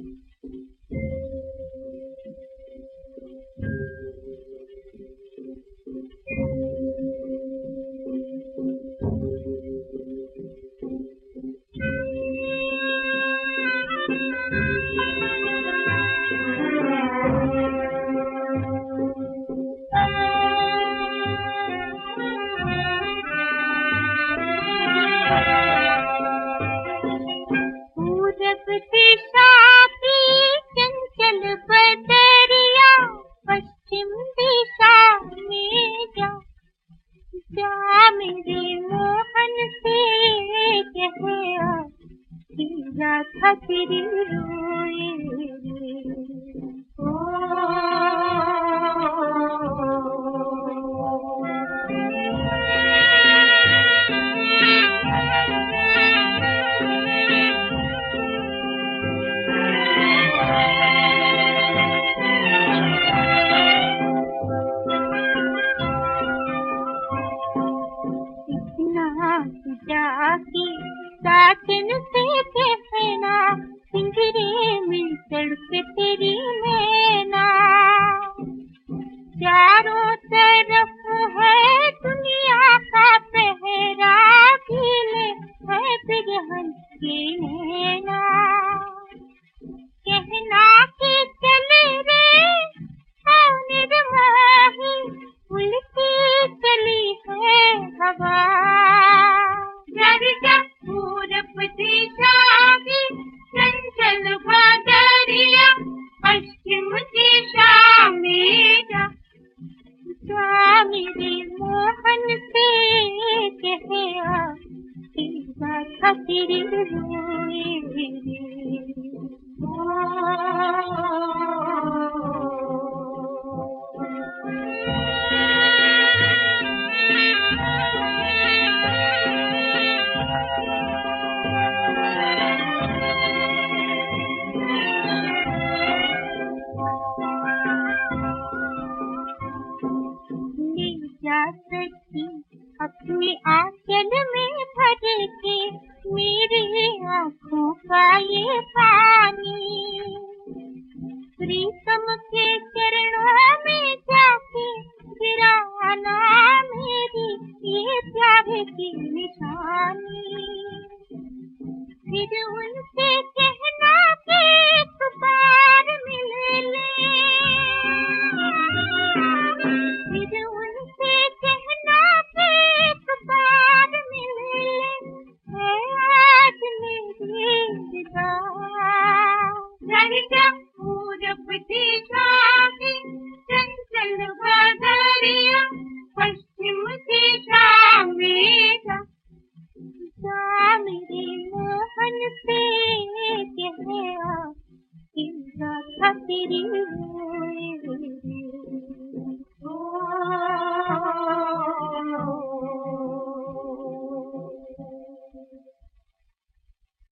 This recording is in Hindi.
मेरे मोहन से कह था तेरी रोए जाकी साजन से कहना पिंजरे में तड़प तेरी नैना चारों तरफ है दुनिया का पहरा खिले है बिरहन के नैना कहना कि चले रे निर्माही उल्टी चली है हवा पूरब दिशा में चंचल बादरिया पश्चिम दिशा में जा मेरे मोहन से कह था तेरी रोए अपने आंचल में भर के मेरे आँखों का ये पानी प्रीतम के चरणों में जाके गिराना मेरी ये प्यार की निशानी फिर उनसे कहना कि एक बार मिल ले फिर उनसे कहना कि एक बार मिल ले आज मेरी विदा पूरब दिशा में चंचल बादरिया पश्चिम दिशा में जा मेरे मोहन से कह था तेरी